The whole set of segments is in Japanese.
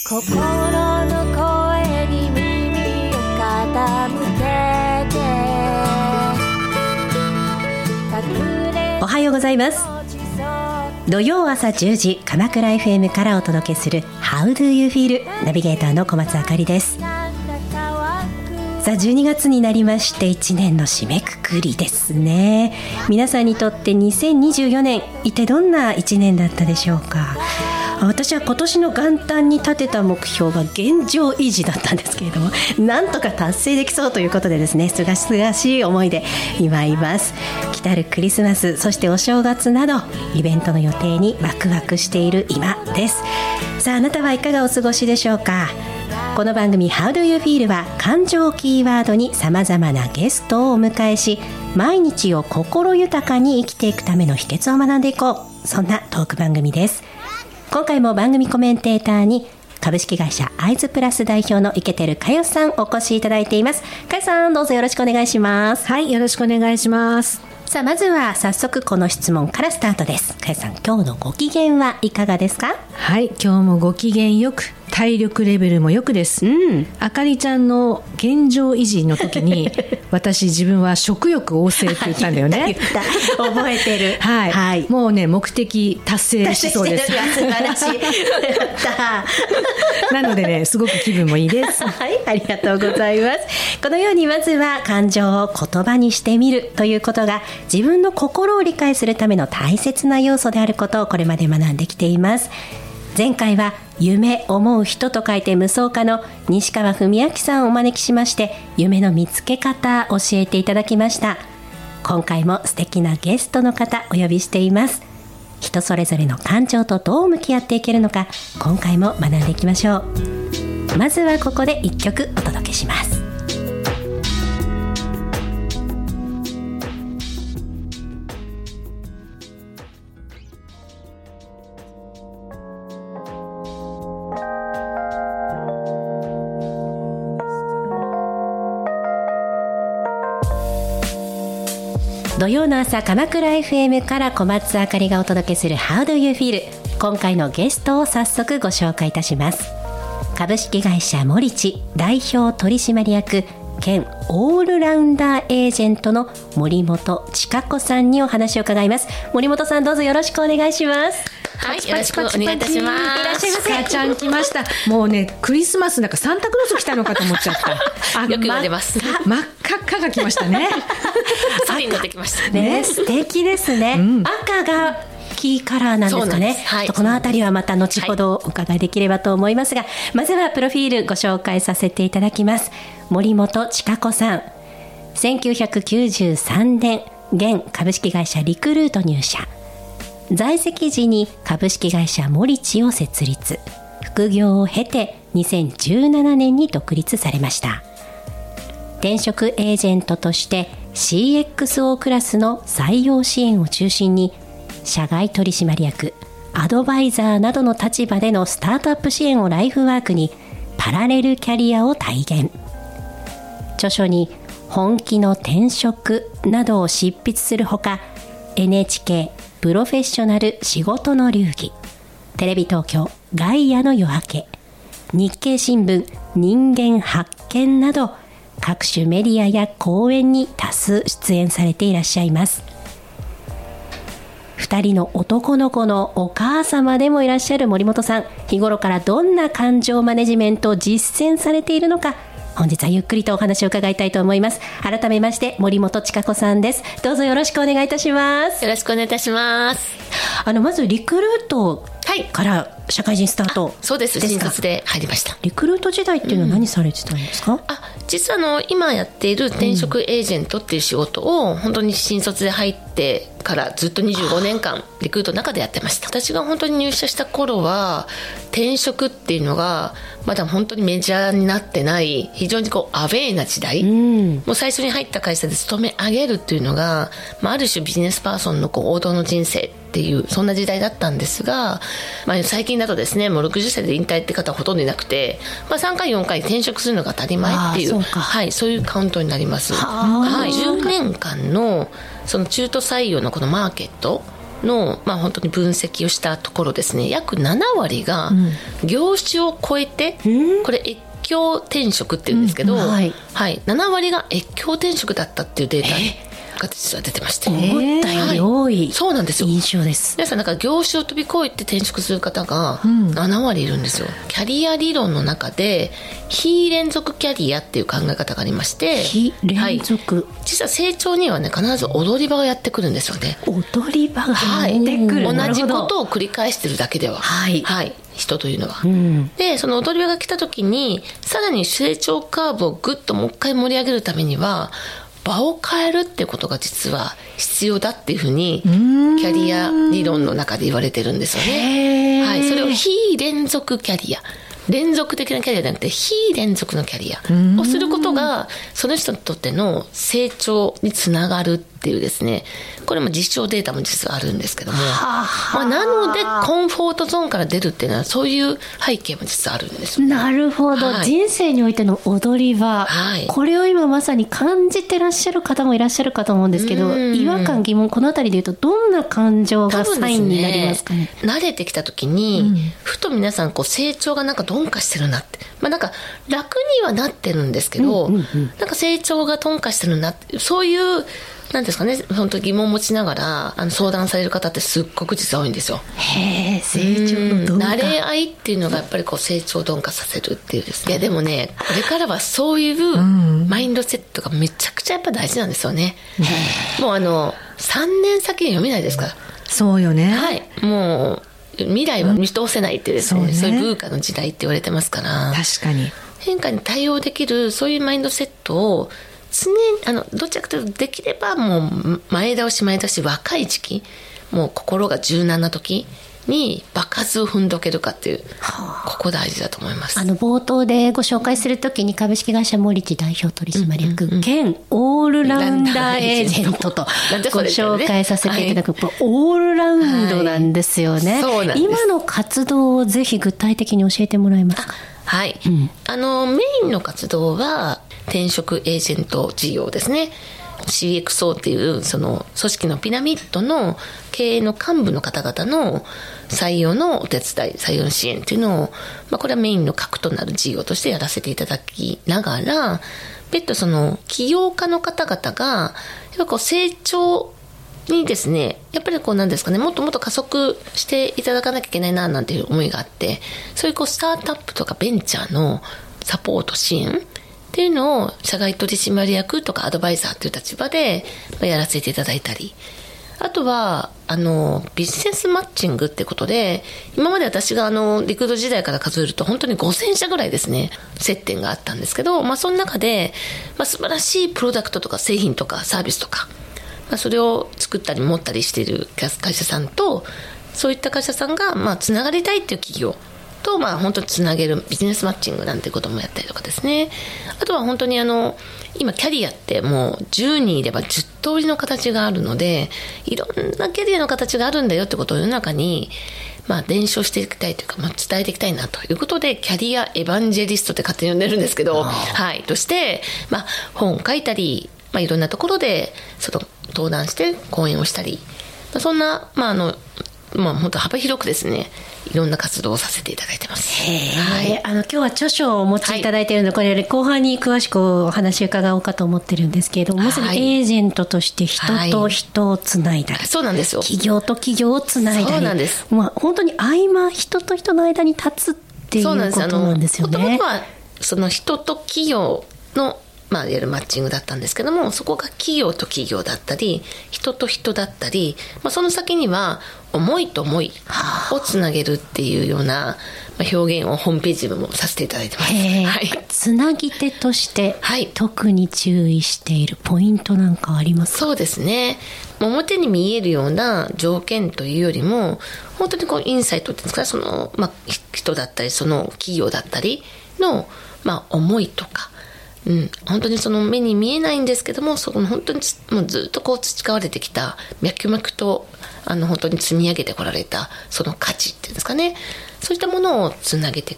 心の声に耳を傾けておはようございます。土曜朝10時鎌倉 FM からお届けする How do you feel? ナビゲーターの小松あかりです。さあ12月になりまして1年の締めくくりですね。皆さんにとって2024年一体どんな1年だったでしょうか。私は今年の元旦に立てた目標が現状維持だったんですけれども、なんとか達成できそうということでですね、すがすがしい思いで今います。来たるクリスマス、そしてお正月などイベントの予定にワクワクしている今です。さああなたはいかがお過ごしでしょうか。この番組 How do you feel は感情キーワードにさまざまなゲストをお迎えし、毎日を心豊かに生きていくための秘訣を学んでいこう、そんなトーク番組です。今回も番組コメンテーターに株式会社アイズプラス代表の池照佳代さんお越しいただいています。佳代さん、どうぞよろしくお願いします。 はい、よろしくお願いします。 さあまずは早速この質問からスタートです。佳代さん、今日のご機嫌はいかがですか。 はい、今日もご機嫌よく、体力レベルもよくです、あかりちゃんの現状維持の時に私自分は食欲旺盛って言ったんだよね。 言った覚えてるはい、はい、もうね目的達成しそうです。 素晴らしいなのでね、すごく気分もいいですはい、ありがとうございます。このようにまずは感情を言葉にしてみるということが自分の心を理解するための大切な要素であることをこれまで学んできています。前回は夢思う人と書いて無双家の西川文明さんをお招きしまして、夢の見つけ方教えていただきました。今回も素敵なゲストの方お呼びしています。人それぞれの感情とどう向き合っていけるのか、今回も学んでいきましょう。まずはここで1曲お届けします。土曜の朝鎌倉 FM から小松あかりがお届けする How do you feel? 今回のゲストを早速ご紹介いたします。株式会社モリチ代表取締役兼オールラウンダーエージェントの森本千佳子さんにお話を伺います。森本さん、どうぞよろしくお願いします。 はい、よろしくお願いいたします。 いらっしゃいませ。 ちかちゃん来ました。もうね、クリスマスなんかサンタクロース来たのかと思っちゃったよく言われます。 真っ赤っかが来ましたねサリンができましたね。素敵ですね、赤がキーカラーなんですかね。 はい、 このあたりはまた後ほどお伺いできればと思いますが、まずはプロフィールご紹介させていただきます。森本千佳子さん、1993年現株式会社リクルート入社、在籍時に株式会社モリチを設立、副業を経て2017年に独立されました。転職エージェントとして CXO クラスの採用支援を中心に社外取締役、アドバイザーなどの立場でのスタートアップ支援をライフワークにパラレルキャリアを体現。著書に本気の転職などを執筆するほか、 NHK プロフェッショナル仕事の流儀、テレビ東京ガイアの夜明け、日経新聞人間発見など各種メディアや講演に多数出演されていらっしゃいます。2人の男の子のお母様でもいらっしゃる森本さん、日頃からどんな感情マネジメントを実践されているのか、本日はゆっくりとお話を伺いたいと思います。改めまして森本千佳子さんです。どうぞよろしくお願いいたします。 よろしくお願いいたします。 まずリクルートから社会人スタート、 そうです。新卒で入りました。 リクルート時代っていうのは何されてたんですか。 実は今やっている転職エージェントっていう仕事を本当に新卒で入ってからずっと25年間リクルートの中でやってました。私が本当に入社した頃は転職っていうのがまだ本当にメジャーになってない非常にアウェーな時代、もう最初に入った会社で勤め上げるっていうのが、ある種ビジネスパーソンの王道の人生っていうそんな時代だったんですが、最近だとですね、もう60歳で引退って方はほとんどいなくて、3回4回転職するのが当たり前っていう、そういうカウントになります。10年間のその中途採用のこのマーケットの、本当に分析をしたところですね、約7割が業種を超えて、これ越境転職っていうんですけど、7割が越境転職だったっていうデータが実は出てまして、 思ったより多い、 そうなんですよ、 印象です。 皆さんなんか業種を飛び越えて転職する方が7割いるんですよ。キャリア理論の中で非連続キャリアっていう考え方がありまして、 非連続、 実は成長にはね必ず踊り場がやってくるんですよね。 踊り場がやってくる、 同じことを繰り返してるだけでは、人というのは、でその踊り場が来た時にさらに成長カーブをぐっともう一回盛り上げるためには場を変えるってことが実は必要だっていうふうにキャリア理論の中で言われてるんですよね。それを非連続キャリア、連続的なキャリアじゃなくて非連続のキャリアをすることがその人にとっての成長につながるっていうですね、これも実証データも実はあるんですけども、なのでコンフォートゾーンから出るっていうのはそういう背景も実はあるんですよ、ね、 なるほど、人生においての踊り場、これを今まさに感じてらっしゃる方もいらっしゃるかと思うんですけど、違和感疑問、このあたりで言うとどんな感情がサインになりますかね。 慣れてきた時に、ふと皆さん成長がなんか鈍化してるなって、なんか楽にはなってるんですけど、なんか成長が鈍化してるなって、そういうなんですかね、本当に疑問を持ちながら相談される方ってすっごく実は多いんですよ。 成長の鈍化、 慣れ合いっていうのがやっぱり成長を鈍化させるっていうですね。いやでもね、これからはそういうマインドセットがめちゃくちゃやっぱ大事なんですよね。もう3年先は読めないですから。 そうよね。 もう未来は見通せないっていうですね、そういうブーカの時代って言われてますから、 確かに変化に対応できるそういうマインドセットを常にどちらかというとできればもう前倒し若い時期、もう心が柔軟な時に爆発を踏んどけるかっていう、ここ大事だと思います。 冒頭でご紹介するときに株式会社モリチ代表取締役兼オールラウンダーエージェントとご紹介させていただく、オールラウンドなんですよね。今の活動をぜひ具体的に教えてもらえますか。 メインの活動は転職エージェント事業ですね。CXO っていうその組織のピラミッドの経営の幹部の方々の採用のお手伝い、採用の支援っていうのを、これはメインの核となる事業としてやらせていただきながら、別途その起業家の方々がやっぱ成長にですね、やっぱりなんですかね、もっともっと加速していただかなきゃいけないななんていう思いがあって、そういうスタートアップとかベンチャーのサポート支援っていうのを社外取締役とかアドバイザーという立場でやらせていただいたり、あとはビジネスマッチングってことで、今まで私がリクルート時代から数えると本当に5000社ぐらいですね、接点があったんですけど、その中で、素晴らしいプロダクトとか製品とかサービスとか、それを作ったり持ったりしている会社さんと、そういった会社さんがつながりたいっていう企業と本当につなげるビジネスマッチングなんていうこともやったりとかですね。あとは本当に今キャリアってもう10人いれば10通りの形があるので、いろんなキャリアの形があるんだよってことを世の中に伝承していきたいというか、伝えていきたいなということで、キャリアエヴァンジェリストって勝手に呼んでるんですけど、として本を書いたり、いろんなところで登壇して講演をしたり、そんな本当幅広くですね、いろんな活動をさせていただいてます。 今日は著書をお持ちいただいているので、これより後半に詳しくお話を伺おうかと思ってるんですけれども、まさにエージェントとして人と人をつないだり、 そうなんですよ。 企業と企業をつないだり、 そうなんです。 本当に人と人の間に立つっていうことなんですよね。 もともとはその人と企業のいわゆるマッチングだったんですけども、そこが企業と企業だったり、人と人だったり、その先には思いと思いをつなげるっていうような表現をホームページでもさせていただいてます。 つなぎ手として、特に注意しているポイントなんかありますか？ そうですね。表に見えるような条件というよりも、本当にインサイトっていうんですか、人だったり、その企業だったりの、思いとか、本当に目に見えないんですけども、そこの本当にもうずっと培われてきた脈々と本当に積み上げてこられたその価値っていうんですかね、そういったものをつなげていく、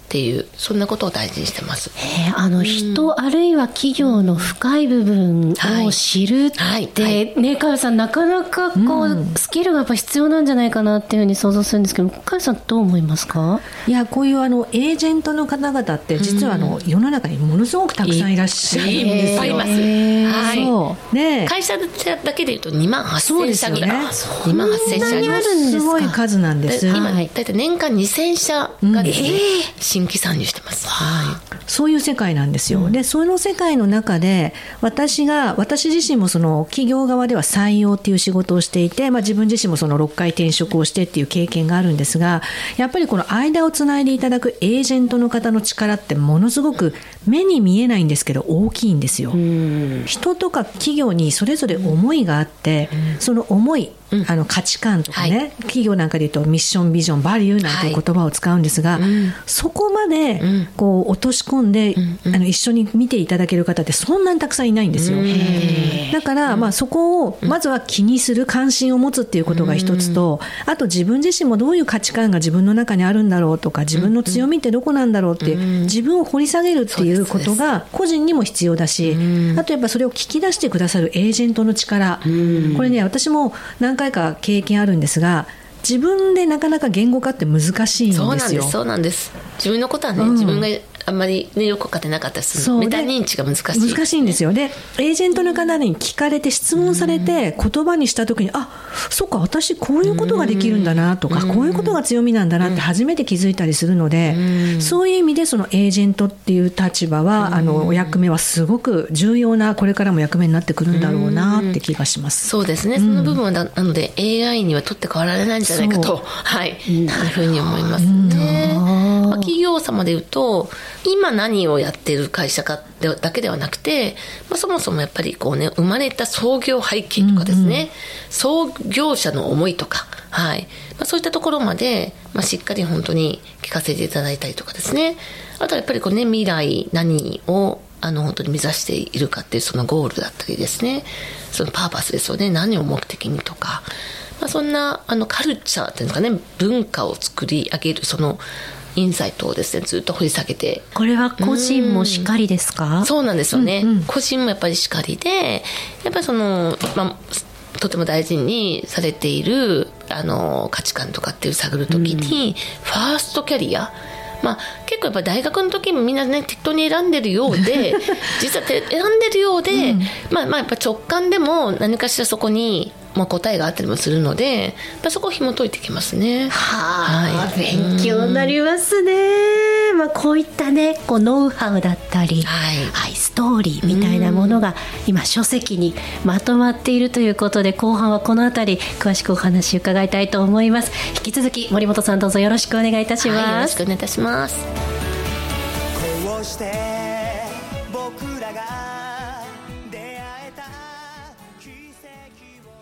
っていう、そんなことを大事にしてます。 人あるいは企業の深い部分を知るって、ね、かよさんなかなかスキルがやっぱ必要なんじゃないかなっていうふうに想像するんですけど、かよさんどう思いますか？ いや、こういうエージェントの方々って実は世の中にものすごくたくさんいらっしゃるんですよ。 いっぱいいます。 そうね、 会社だけでいうと2万8000社ぐらい、2万8000社あります。 すごい数なんです。 今だいたい年間2000社がですね、新規参入してます。 そういう世界なんですよ。で、その世界の中で私自身もその企業側では採用っていう仕事をしていて、自分自身もその6回転職をしてっていう経験があるんですが、やっぱりこの間をつないでいただくエージェントの方の力ってものすごく目に見えないんですけど大きいんですよ。人とか企業にそれぞれ思いがあって、その思い、価値観とかね、企業なんかで言うとミッションビジョンバリューなんていう言葉を使うんですが、そこまでこう落とし込んで、一緒に見ていただける方ってそんなにたくさんいないんですよ。だから、そこをまずは気にする、関心を持つっていうことが一つと、あと自分自身もどういう価値観が自分の中にあるんだろうとか、自分の強みってどこなんだろうって自分を掘り下げるっていうことが個人にも必要だし、あとやっぱそれを聞き出してくださるエージェントの力、これね、私も何回か経験あるんですが、自分でなかなか言語化って難しいんですよ。 そうなんです。自分のことはね、自分があんまり、よく分かってなかったりする。メタ認知が難しいんですよ。で、エージェントの方に聞かれて質問されて言葉にした時に、そっか、私こういうことができるんだなとか、こういうことが強みなんだなって初めて気づいたりするので、そういう意味でそのエージェントっていう立場は、お役目はすごく重要な、これからも役目になってくるんだろうなって気がします。 そうですね、その部分はなので AI には取って代わられないんじゃないかと、いうふうに思いますね。企業様でいうと、今何をやっている会社かだけではなくて、そもそもやっぱりこうね、生まれた創業背景とかですね、創業者の思いとか、そういったところまで、しっかり本当に聞かせていただいたりとかですね。あとはやっぱりこうね、未来何を本当に目指しているかっていうそのゴールだったりですね、そのパーパスですよね、何を目的にとか、そんなカルチャーっていうんですかね、文化を作り上げるそのインサイトをですね、ずっと掘り下げて。 これは個人もしかりですか？ そうなんですよね、個人もやっぱりしかりで、やっぱりその、とても大事にされている価値観とかっていう探るときに、ファーストキャリア、結構やっぱ大学の時もみんなね、適当に選んでるようで実は選んでるようで、やっぱ直感でも何かしらそこに答えがあったりもするので、そこを紐解いてきますね。 勉強になりますね。こういったね、ノウハウだったり、ストーリーみたいなものが今書籍にまとまっているということで、後半はこのあたり詳しくお話伺いたいと思います。引き続き森本さん、どうぞよろしくお願いいたします。 よろしくお願いいたします。 こうして僕らが出会えた奇跡を、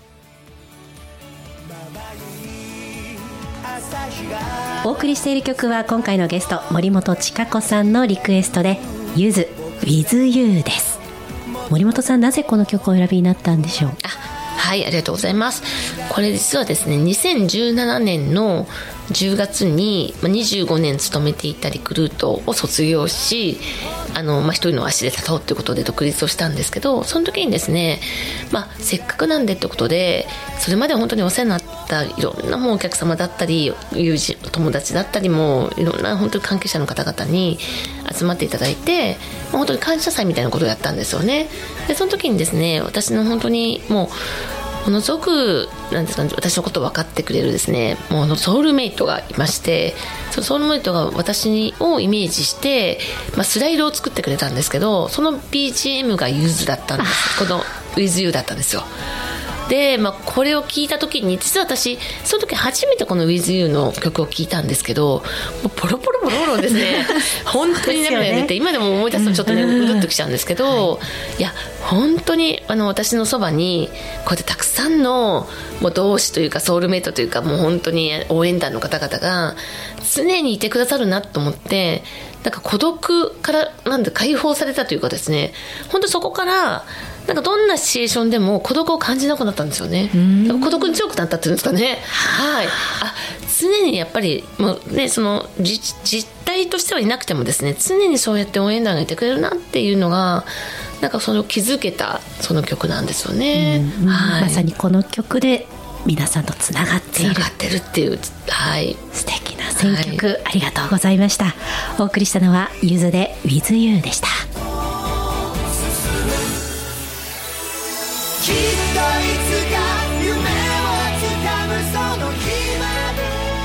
まばゆい朝日が。 お送りしている曲は今回のゲスト森本千佳子さんのリクエストで、ゆず With You です。森本さん、なぜこの曲をお選びになったんでしょう？ ありがとうございます。これ実はですね、2017年の10月に25年勤めていたリクルートを卒業し、一人の足で立とうということで独立をしたんですけど、その時にですね、せっかくなんでってことで、それまで本当にお世話になったいろんなお客様だったり、友人友達だったりも、いろんな本当に関係者の方々に集まっていただいて、本当に感謝祭みたいなことをやったんですよね。でその時にですね、私の本当にものすごくなんですかね、私のことを分かってくれるですね、もうソウルメイトがいまして、そのソウルメイトが私をイメージして、スライドを作ってくれたんですけど、その BGM がゆずだったんです。この With You だったんですよ。で、これを聞いた時に、実は私その時初めてこの With You の曲を聞いたんですけど、もうポロポロポロポロですね本当に涙が出て、今でも思い出すとちょっとね、うるっときちゃうんですけど、いや本当に私のそばにこうやってたくさんのもう同志というかソウルメイトというか、もう本当に応援団の方々が常にいてくださるなと思って、なんか孤独から解放されたというかですね、本当そこからどんなシチュエーションでも孤独を感じなくなったんですよね。孤独に強くなったっていうんですかね。常にやっぱりもう、ね、その実体体としてはいなくてもですね、常にそうやって応援団がいてくれるなっていうのがなんかその気づけたその曲なんですよね、はい、 まさにこの曲で皆さんとつながっているっていう、はい、 素敵な選曲、はい、ありがとうございました。お送りしたのはゆずで With You でした。 きっといつか夢をつかむその日まで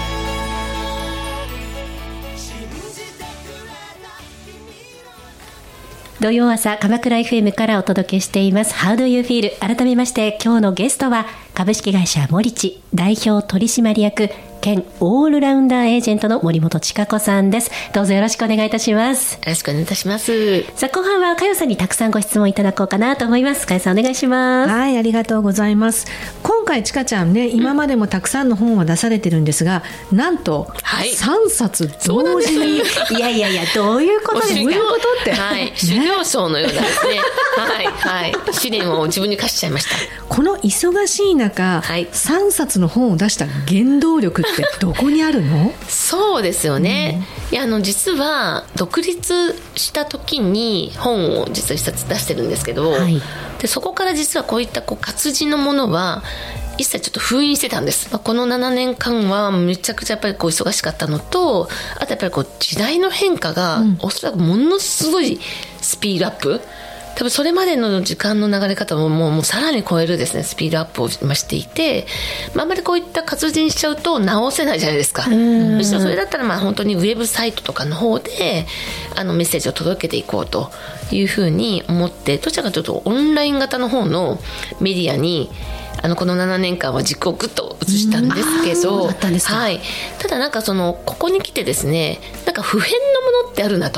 信じてくれた君の土曜朝鎌倉 FM からお届けしています How do you feel。 改めまして今日のゲストは株式会社モリチ代表取締役兼オールラウンダーエージェントの森本千佳子さんです。どうぞよろしくお願いいたします。 よろしくお願いいたします。 さあ後半は佳代さんにたくさんご質問いただこうかなと思います。佳代さんお願いします。 はい、ありがとうございます。今回千佳ちゃんね、今までもたくさんの本を出されてるんですが、なんと3冊同時に、 いやいやいや、どういうことで、どういうことって、 はい、修行僧のようなですねはいはい、試練を自分に課しちゃいました。 この忙しい中、はい、3冊の本を出した原動力ってどこにあるの？ そうですよね、いや実は独立した時に本を実は一冊出してるんですけど、はい、でそこから実はこういった活字のものは一切ちょっと封印してたんです。この7年間はめちゃくちゃやっぱり忙しかったのと、あとやっぱり時代の変化がおそらくものすごいスピードアップ、多分それまでの時間の流れ方ももうさらに超えるですねスピードアップをしていて、あんまりこういった活字にしちゃうと直せないじゃないですか。むしろそれだったら本当にウェブサイトとかの方でメッセージを届けていこうというふうに思って、どちらかというとオンライン型の方のメディアにこの7年間は軸をグッと移したんですけど、はい、ただここに来てですね、普遍のものってあるなと、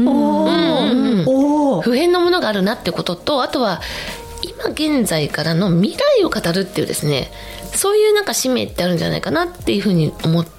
普遍のものがあるなってことと、あとは今現在からの未来を語るっていうですね、そういう使命ってあるんじゃないかなっていうふうに思って、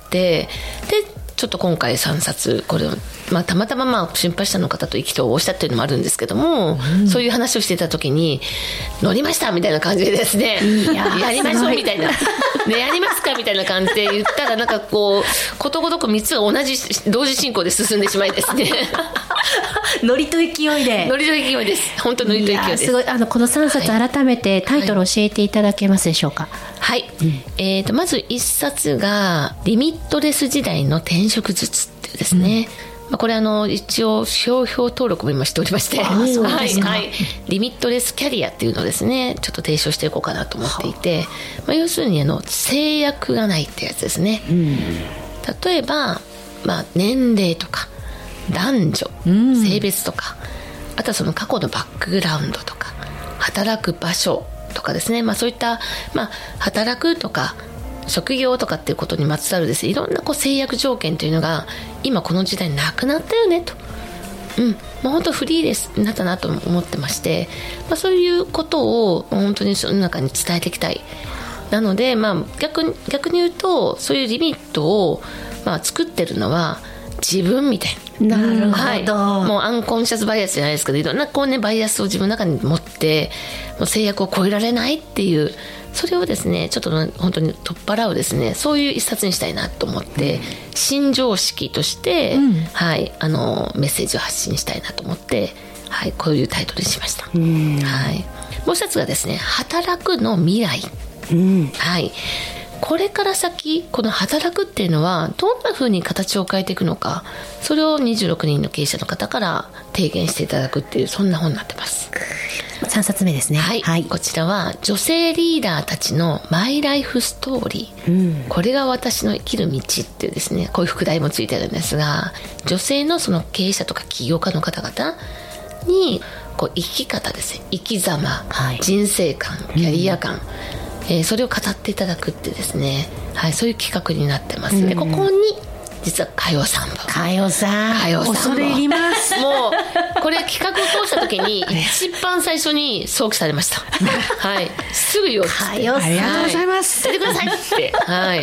でちょっと今回3冊これを、たまたま心配者の方と意気投合したっていうのもあるんですけども、そういう話をしていた時に乗りましたみたいな感じでですね、やりましょうみたいなね、やりますかみたいな感じで言ったらことごとく3つが同時進行で進んでしまいですねノリと勢いでです。本当ノリと勢いです。 すごい。この3冊改めてタイトル教えていただけますでしょうか？ はい、まず1冊がリミットレス時代の転職術っていうですね、これ一応商標登録も今しておりまして、リミットレスキャリアっていうのをですねちょっと提唱していこうかなと思っていて、要するに制約がないってやつですね、例えば、年齢とか男女、性別とか、あとはその過去のバックグラウンドとか働く場所とかですね、そういった、働くとか職業とかっていうことにまつわるですね、いろんな制約条件というのが今この時代なくなったよねと、もう本当フリーですなったなと思ってまして、そういうことを本当にその中に伝えていきたい。なので、逆に言うとそういうリミットを、作ってるのは自分みたいな。 なるほど、 もうアンコンシャスバイアスじゃないですけど、いろんなバイアスを自分の中に持ってもう制約を超えられないっていう、それをですねちょっと本当に取っ払うですね、そういう一冊にしたいなと思って、新常識として、メッセージを発信したいなと思って、こういうタイトルにしました。もう一つがですね、働くの未来。これから先この働くっていうのはどんな風に形を変えていくのか、それを26人の経営者の方から提言していただくっていう、そんな本になってます。 3冊目ですね。 こちらは女性リーダーたちのマイライフストーリー、これが私の生きる道っていうですね、こういう副題もついてるんですが、女性のその経営者とか起業家の方々に生き方ですね、生き様、人生観、キャリア観、それを語っていただくってですね、そういう企画になってます。でここに実は佳代さん恐れ入ります。 もうこれ企画を通した時に一番最初に想起されましたすぐ言おうって、 ありがとうございます、 出てくださいって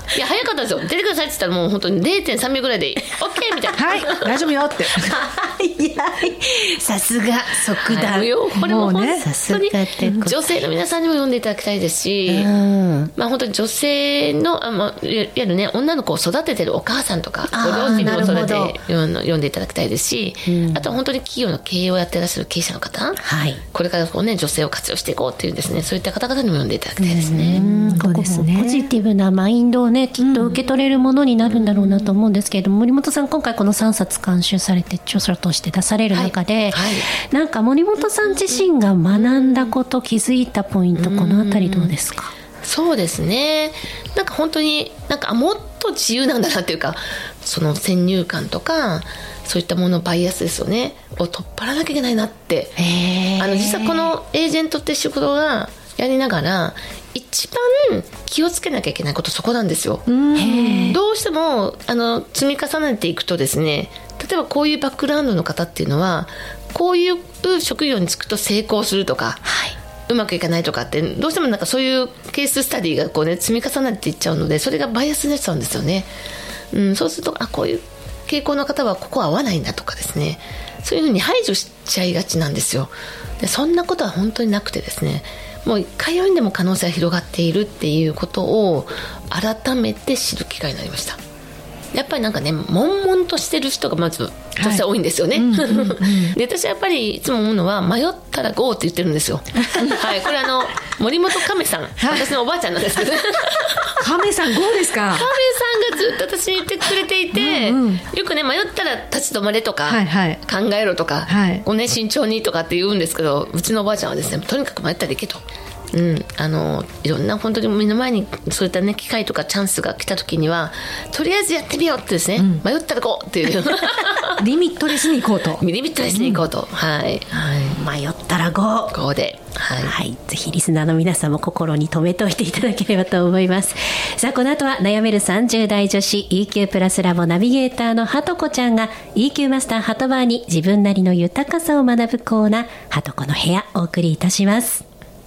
いや早かったですよ。出てくださいって言ったらもう本当に 0.3 秒ぐらいで OK みたいな。 はい大丈夫よっていやさすが即断、 これも本ね当に女性の皆さんにも読んでいただきたいですし、まあ、本当に女性のいわゆるね女の子を育ててるお母さんとかご両親にもそれで読んでいただきたいですし、あとは本当に企業の経営をやっていらっしゃる経営者の方、これからこう、ね、女性を活用していこうっていうですね、そういった方々にも読んでいただきたいですね。 ここもポジティブなマインドをねきっと受け取れるものになるんだろうなと思うんですけれども、森本さん今回この3冊監修されて著書として出される中で、なんか森本さん自身が学んだこと気づいたポイント、このあたりどうですか？ そうですね、なんか本当になんかもっと自由なんだなっていうか、その先入観とかそういったものバイアスですよねを取っ払わなきゃいけないなって。実はこのエージェントって仕事がやりながら一番気をつけなきゃいけないことそこなんですよ。どうしても積み重ねていくとですね、例えばこういうバックグラウンドの方っていうのはこういう職業に就くと成功するとか、うまくいかないとかってどうしてもなんかそういうケーススタディがこう、ね、積み重なっていっちゃうので、それがバイアスになっちゃうんですよね。そうするとこういう傾向の方はここは合わないんだとかですね、そういうふうに排除しちゃいがちなんですよ。でそんなことは本当になくてですね、もう一回読んでも可能性が広がっているっていうことを改めて知る機会になりました。やっぱりなんかね悶々としてる人がまず女性多いんですよね、で私はやっぱりいつも思うのは迷ったら GO って言ってるんですよはい、これ森本亀さん、私のおばあちゃんなんですけど亀さん GO ですか？ 亀さんがずっと私に言ってくれていて、よくね迷ったら立ち止まれとか、考えろとか、こうね、慎重にとかって言うんですけど、うちのおばあちゃんはですね、とにかく迷ったらいけと、いろんな本当に目の前にそういった、ね、機会とかチャンスが来た時にはとりあえずやってみようってですね、迷ったらこうっていうリミットレスに行こうとリミットレスに行こうと、迷ったら GO で、 ぜひリスナーの皆さんも心に留めておいていただければと思います。さあこの後は悩める30代女子 EQ プラスラボナビゲーターのはとこちゃんが EQ マスターはとバーに自分なりの豊かさを学ぶコーナー、はとこの部屋お送りいたします。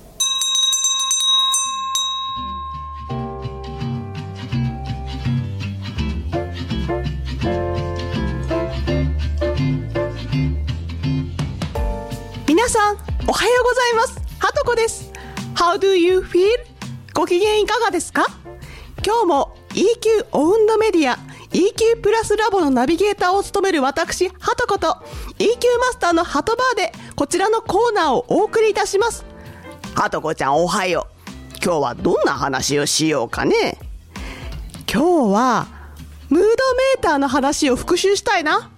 皆さんおはようございます。はとこです。 How do you feel? ご機嫌いかがですか？今日も EQ オウンドメディア EQ プラスラボのナビゲーターを務める私はとこと EQ マスターのはとバーでこちらのコーナーをお送りいたします。はとこちゃんおはよう。今日はどんな話をしようかね。今日はムードメーターの話を復習したいな。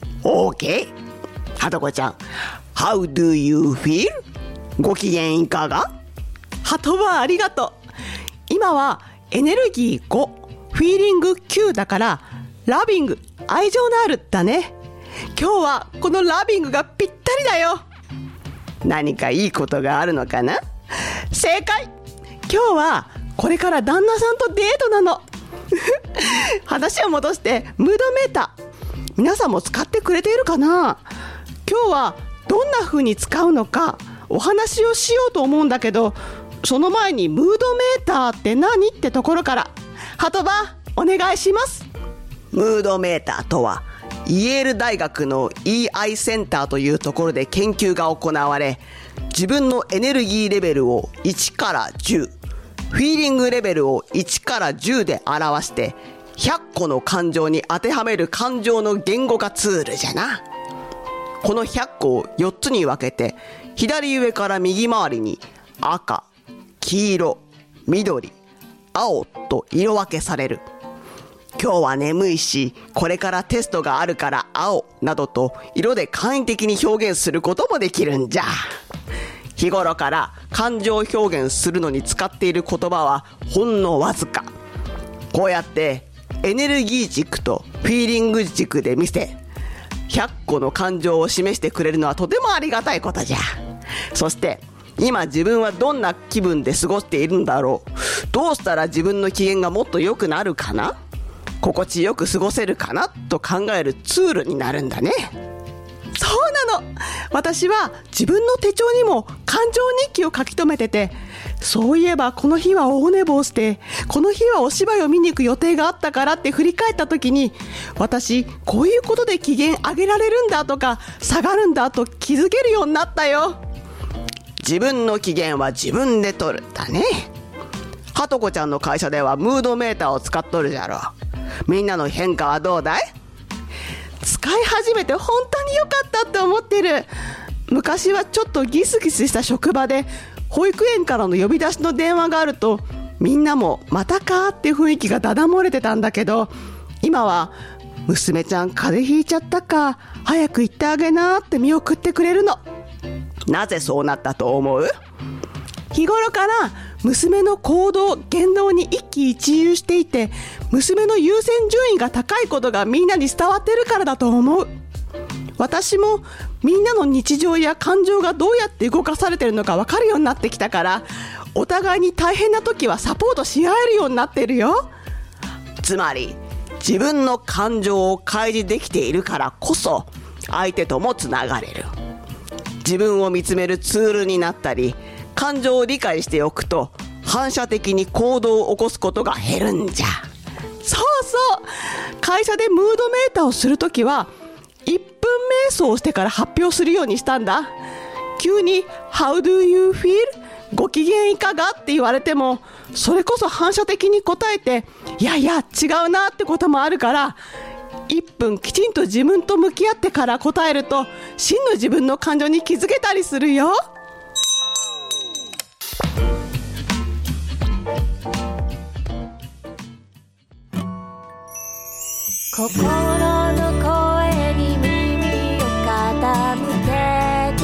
OK。 はとこちゃんHow do you feel? ご機嫌いかが？はとバーありがとう。今はエネルギー5、フィーリング9だからラビング、愛情のあるだね。今日はこのラビングがぴったりだよ。何かいいことがあるのかな？正解。今日はこれから旦那さんとデートなの話を戻してムードメーター、皆さんも使ってくれているかな？今日はどんな風に使うのかお話をしようと思うんだけど、その前にムードメーターって何ってところからはとバお願いします。ムードメーターとはイェール大学の EI センターというところで研究が行われ、自分のエネルギーレベルを1から10、フィーリングレベルを1から10で表して100個の感情に当てはめる感情の言語化ツールじゃな。この100個を4つに分けて左上から右回りに赤、黄色、緑、青と色分けされる。今日は眠いしこれからテストがあるから青などと色で簡易的に表現することもできるんじゃ。日頃から感情表現するのに使っている言葉はほんのわずか。こうやってエネルギー軸とフィーリング軸で見せ100個の感情を示してくれるのはとてもありがたいことじゃ。そして今自分はどんな気分で過ごしているんだろう、どうしたら自分の機嫌がもっと良くなるかな、心地よく過ごせるかなと考えるツールになるんだね。そうなの。私は自分の手帳にも感情日記を書き留めてて、 そういえばこの日は大寝坊して、この日はお芝居を見に行く予定があったからって振り返った時に、私こういうことで機嫌上げられるんだとか下がるんだと気づけるようになったよ。自分の機嫌は自分で取るだね。はとこちゃんの会社ではムードメーターを使っとるじゃろ。みんなの変化はどうだい？使い始めて本当に良かったって思ってる。昔はちょっとギスギスした職場で保育園からの呼び出しの電話があると、みんなもまたかって雰囲気がだだ漏れてたんだけど、今は娘ちゃん風邪ひいちゃったか、早く行ってあげなって見送ってくれるの。なぜそうなったと思う？日頃から娘の行動言動に一喜一憂していて、娘の優先順位が高いことがみんなに伝わってるからだと思う。私もみんなの日常や感情がどうやって動かされてるのか分かるようになってきたから、お互いに大変な時はサポートし合えるようになってるよ。つまり自分の感情を開示できているからこそ相手ともつながれる。自分を見つめるツールになったり、感情を理解しておくと反射的に行動を起こすことが減るんじゃ。そうそう、会社でムードメーターをするときは1分瞑想をしてから発表するようにしたんだ。急に How do you feel? ご機嫌いかがって言われても、それこそ反射的に答えて、いやいや違うなってこともあるから、1分きちんと自分と向き合ってから答えると、真の自分の感情に気づけたりするよ。 心の声に耳を傾け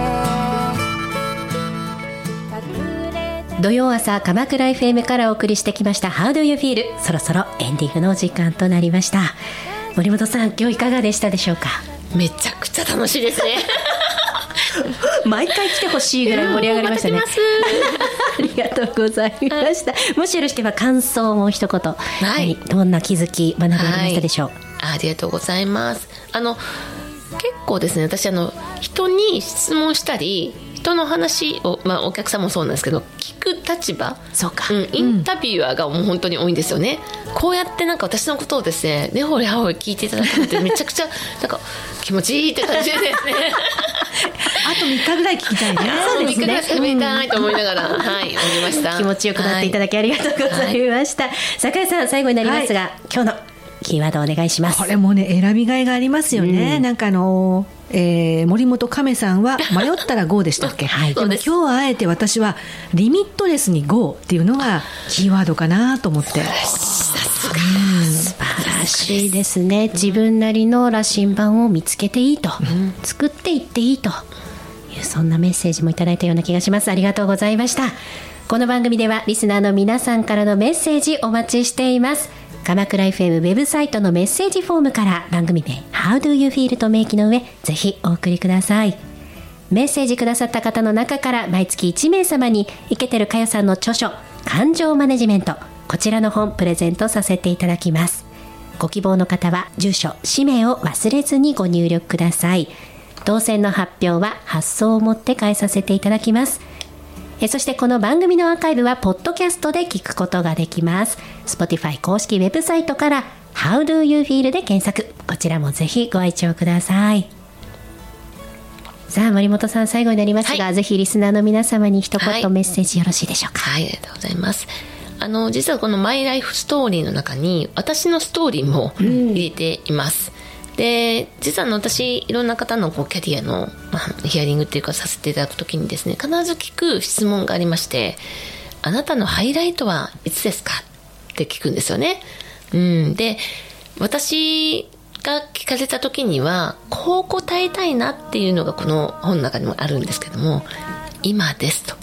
て、 土曜朝鎌倉 FM からお送りしてきました How do you feel? そろそろエンディングの時間となりました。森本さん、今日いかがでしたでしょうか？ めちゃくちゃ楽しいですね。 毎回来てほしいぐらい盛り上がりましたね。ありがとうございました。もしよろしければ感想も一言、はい、どんな気づき学びありましたでしょう？はい、 ありがとうございます。結構ですね、私人に質問したり、人の話を、お客さんもそうなんですけど、聞く立場、 そうか、 インタビュアーがもう本当に多いんですよね。こうやって私のことをですね、根掘り葉掘り聞いていただくのってめちゃくちゃ気持ちいいって感じですね。 あと3日ぐらい聞きたいね。 そうですね。3日ぐらい喋りたいと思いながら、はい、おりました。 気持ちよくなっていただきありがとうございました。酒井さん、最後になりますが、今日のキーワードお願いします。 これもね、選びがいがありますよね。森本亀さんは迷ったら GO でしたっけ？はい、でも今日はあえて私はリミットレスに GO っていうのがキーワードかなと思って。 素晴らしいですね。自分なりの羅針盤を見つけていいと、作っていっていいという、そんなメッセージもいただいたような気がします。ありがとうございました。この番組ではリスナーの皆さんからのメッセージお待ちしています。鎌倉 FM ウェブサイトのメッセージフォームから番組名 How do you feel と明記の上、ぜひお送りください。メッセージくださった方の中から毎月1名様にイケてるかよさんの著書感情マネジメント、こちらの本プレゼントさせていただきます。ご希望の方は住所氏名を忘れずにご入力ください。当選の発表は発送をもって返させていただきます。そしてこの番組のアーカイブはポッドキャストで聞くことができます。 Spotify 公式ウェブサイトから How do you feel で検索、こちらもぜひご愛聴ください。さあ森本さん、最後になりますが、はい、ぜひリスナーの皆様に一言メッセージよろしいでしょうか？はい、 ありがとうございます。実はこのマイライフストーリーの中に私のストーリーも入れています。で、実は私いろんな方のキャリアの、ヒアリングっていうかさせていただくときにですね、必ず聞く質問がありまして、あなたのハイライトはいつですかって聞くんですよね。で、私が聞かれたときにはこう答えたいなっていうのがこの本の中にもあるんですけども、今ですと、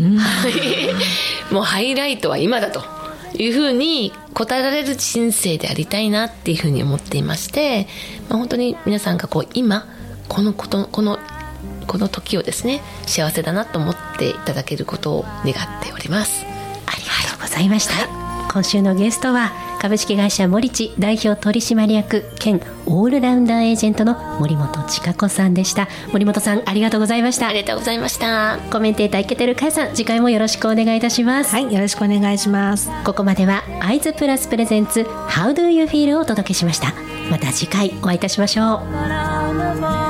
もうハイライトは今だというふうに答えられる人生でありたいなっていうふうに思っていまして、本当に皆さんが今この時をですね、幸せだなと思っていただけることを願っております。 ありがとうございました。今週のゲストは株式会社モリチ代表取締役兼オールラウンダーエージェントの森本千佳子さんでした。森本さん、ありがとうございました。 ありがとうございました。 コメンテーターイケてるかやさん、次回もよろしくお願いいたします。 はい、よろしくお願いします。 ここまではアイズプラスプレゼンツ How do you feel をお届けしました。また次回お会いいたしましょう。